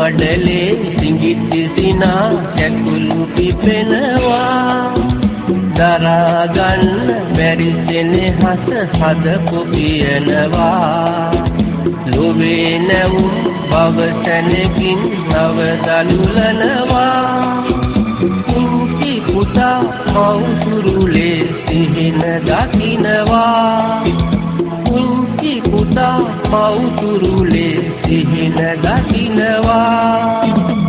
මඩලේ සිඟිති සිනා කැකුළු පිපෙනවා දරා ගන්න බැරි සෙනෙහස හදපු පියනවා ලෝවේ නැවුම් බව තැනකින් නව දලුලනවා කුංචි පුතා මවුරුලේ සිහින දකින්නවා කුංචි පුතා මවුරුලේ සිහින දකින්නවා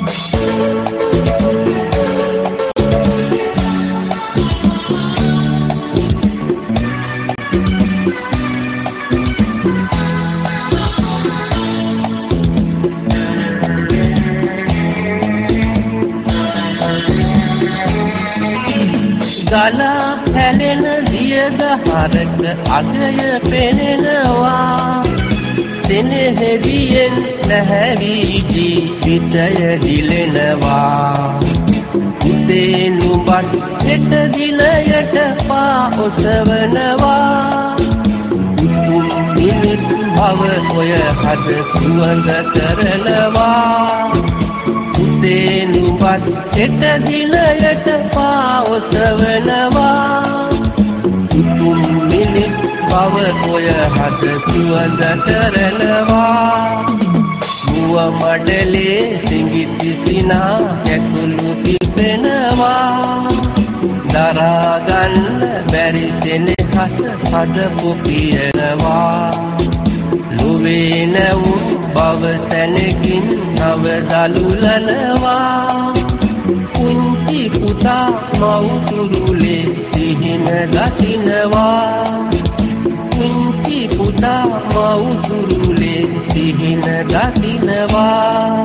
ගලා හැලෙන දියද හරක අගය පෙනෙනවා සෙනෙහෙවියෙන් නැහැවී ජීවිතය දිලෙනවා උදේ නුඹත් හෙට දිනයට පා ඔසවනවා මිනිත් භව ඔය හද සුවඳ කරනවා උදේ නුඹත් හෙට දිනයට පා ඔසවනවා මිනිත් භව ඔය හද සුවඳ කරනවා මුව මඩලේ සිඟිති සිනා කැකුළු පිපෙනවා දරා ගන්න බැරි සෙනෙහස හදපු පියනවා ලෝවේ නැවුම් බව තැනකින් නව දලුලනවා කුංචි පුතා මවුරුලේ සිහින දකින්නවා කුංචි පුතා මවුරුලේ සිහින දකින්නවා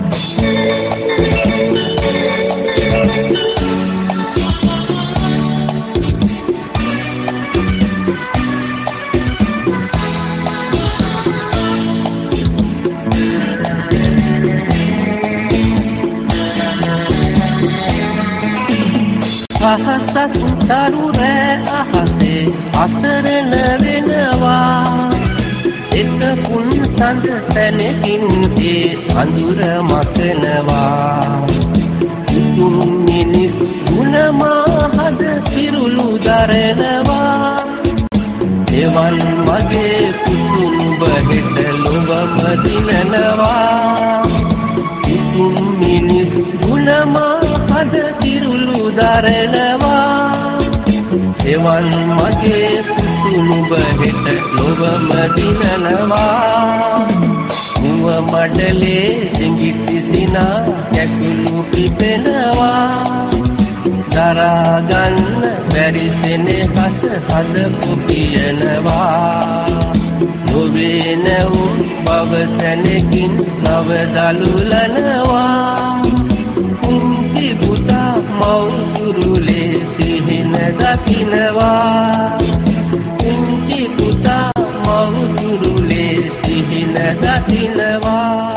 අහසක් තරුරෑ අහසේ අසරණ වෙනවා එක පුන් සඳ තැනකින් ඒ අඳුර මතනවා උතුම් මිනිස් ගුණමා හද පිරුළු දරනවා එවන් මගේ කුතුඹ හෙට ලොවම දිනනවා උතුම් මිනිස් ගුණමා හද පිරුළු දරනවා එවන් මගේ කුතුඹ හෙට ලොවම දිනනවා මුව මඩලේ සිඟිති සිනා කැකුළු පිපෙනවා දරා ගන්න බැරි සෙනෙහස හදපු පියනවා ලෝවේ නැවුම් බව තැනකින් නව දලුලනවා කුංචි පුතා මවුරුලේ සිහින දකින්නවා කුංචි පුතා මවුරුලේ සිහින දකින්නවා